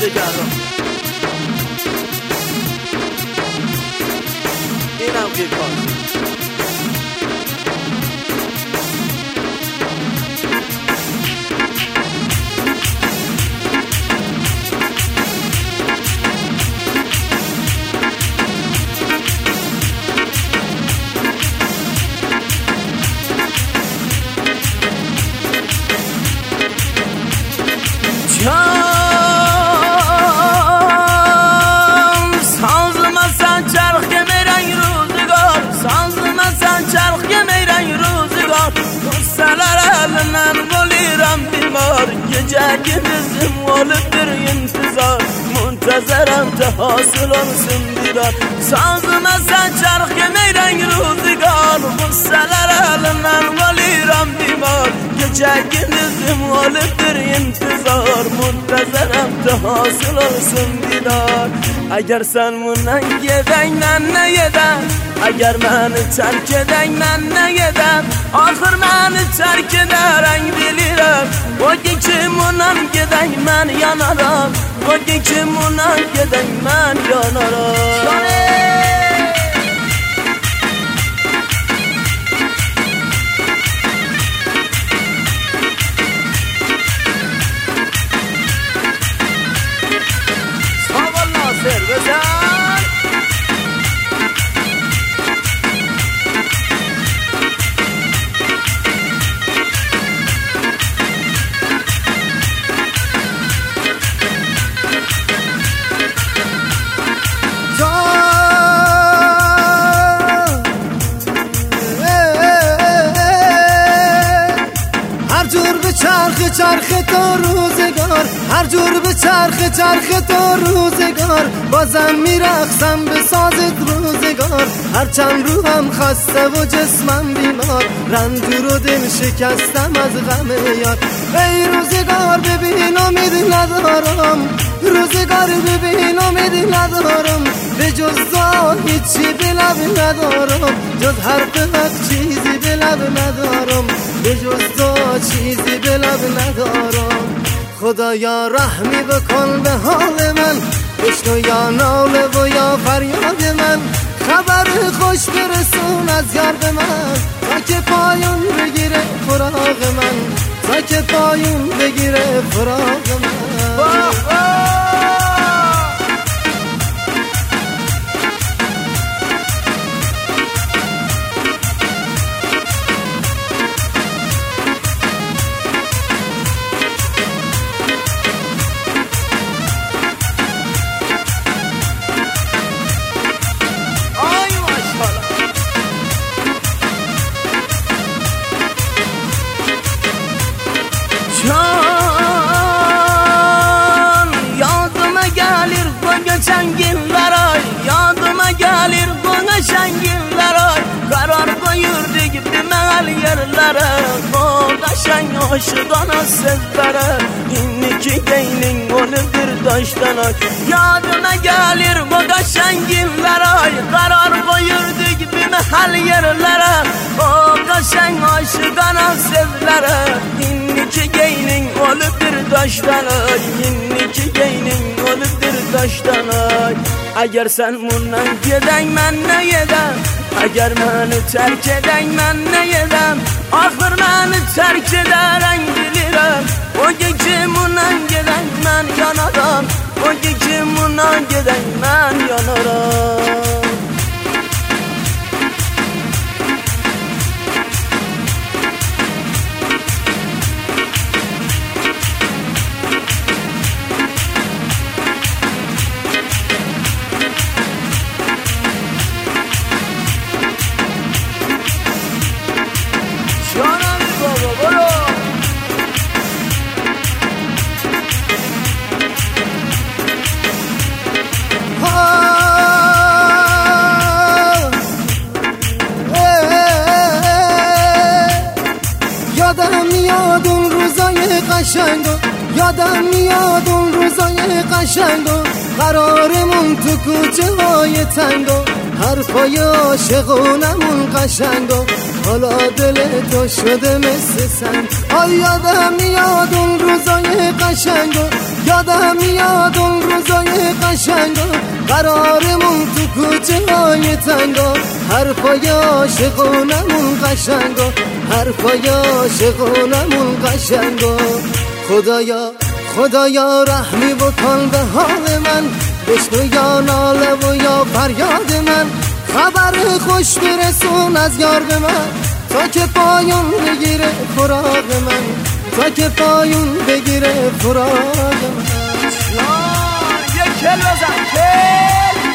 کردم اینم که کار ساز مثلا چرخ که میرنگ روزگار ساز مثلا چرخ که میرنگ روزگار سلر من بلیرم بیمار یه جگه بزم والدر انتظار منتظرم تا حاصل آنسم دیدار ساز مثلا چرخ که میرنگ روزگار سلر من بلیرم بیمار یه جگه بزم والدر انتظار منتظرم تا حاصل آنسم دیدار اگر سلمونن یدن من نیدن اگر من ترک دن من نیدم آخر من ترک درنگ دلیرم وگه که منم گدن من یا نرم وگه که منم گدن من یا نرم صاحب ناصر بزن چرخ تا روزگار هر جور به چرخ تا روزگار بازم میرقصم به سازت روزگار هرچند روحم خسته و جسمم بیمار رنجور و دل شکستم از غم یار ای روزگار ببین امید ندارم روزگار ببین امید ندارم به جز تو هیچی به لب ندارم جز حرف حق چیزی به لب ندارم به جز تو چیزی به لب ندارم خدایا رحمی بکن به حال من بشنو یا ناله و یا فریاد من خبر خوش برسون از یار به من تا که پایون بگیره فراق من تا که پایون بگیره فراق من Yadıma gelir bana şengillere Karar koyurduk bir mehal yerlere Kodaşan aşıdan sizlere İnniki geynin oludur taştan Yadıma gelir bana şengillere Karar koyurduk bir mehal yerlere Kodaşan aşıdan sizlere İnniki geynin oludur taştan İnniki geynin oludur taştan اگر سلمونن گدن من نیدم اگر من ترک دن من نیدم آخر من ترک درنگ دلیرم وگه که منن گدن من یا ندم وگه که منن گدن من یا ندم یادم میاد اون روزای قشنگ و قرارمون تو کوچه های تنگ و حرفای عاشقونمون قشنگ و حالا دل تو شده مثل سنگ. آی یادم میاد اون روزای قشنگا، یادم میاد اون روزای قشنگا، قرارمون تو کوچه های تنگا، حرفای عاشقونمون قشنگا، حرفای عاشقونمون قشنگا. خدایا خدایا رحمی بکن به حال من، بشنو یا ناله و یا فریاد من، خبر خوش برسون از یار به من، تا که پایون بگیره فراق من، تا که پایون بگیره فراق من. یک کل بزن کل.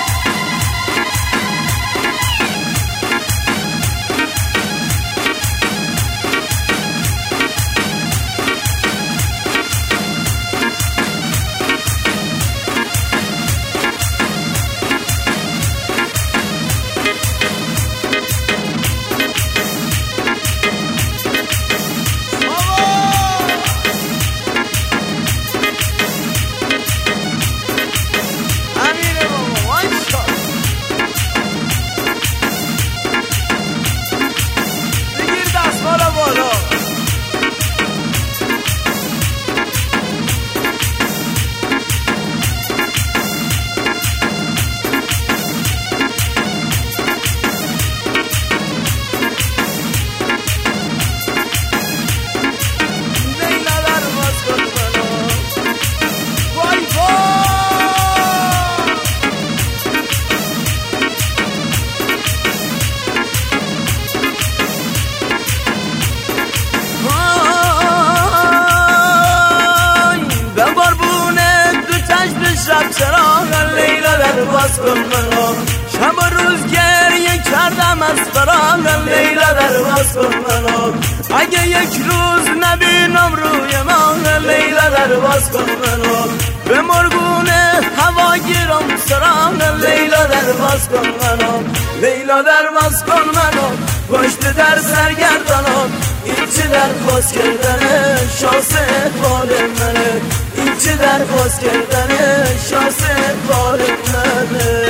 چراغ لیلا در باز کن منو، شب و روز گریه کردم از فراق لیلا در باز کن منو، اگه یک روز نبینم روی من لیلا در باز کن منو، به مرگون هوا گیرم سراغ لیلا در باز کن منو، لیلا در باز کن منو، پشت در سرگردانم، این چه در باز کردنه شانس اقبال منه، این چه در باز کردنه شانس اقبال منه.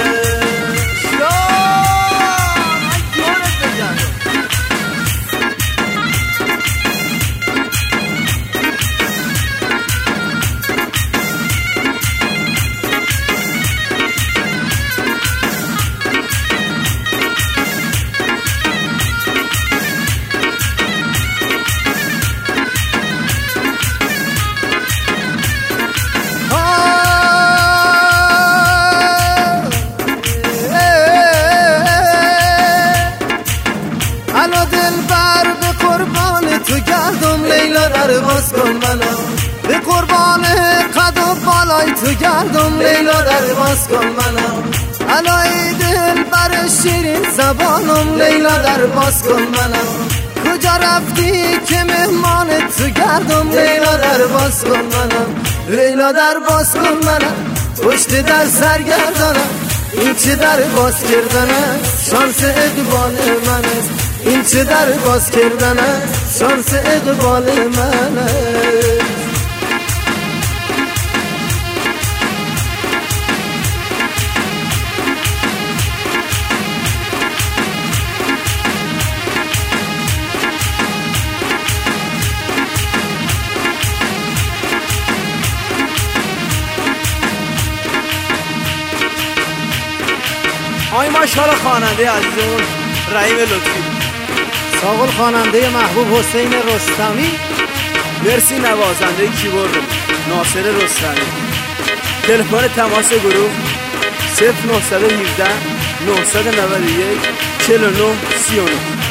باز کن منو، به قربان قد و بالای تو گردم لیلا در باز کن منو، علای دل بر شیرین زبانم لیلا در باز کن منو، کجا رفتی که مهمان تو گردم لیلا در باز کن منو، لیلا در باز کن منو، پشت در سرگردانم، این چه در باز کردنه شانس اقبال منه، این چه در باز کردنه شانس اقبال منه. آی ماشاءالله خواننده عزیزمون رحیم لطفی، ساقل خواننده محبوب حسین رستمی، مرسی نوازنده کیبورد ناصر رستمی. تلفن تماس گروه 0917 991 49 39.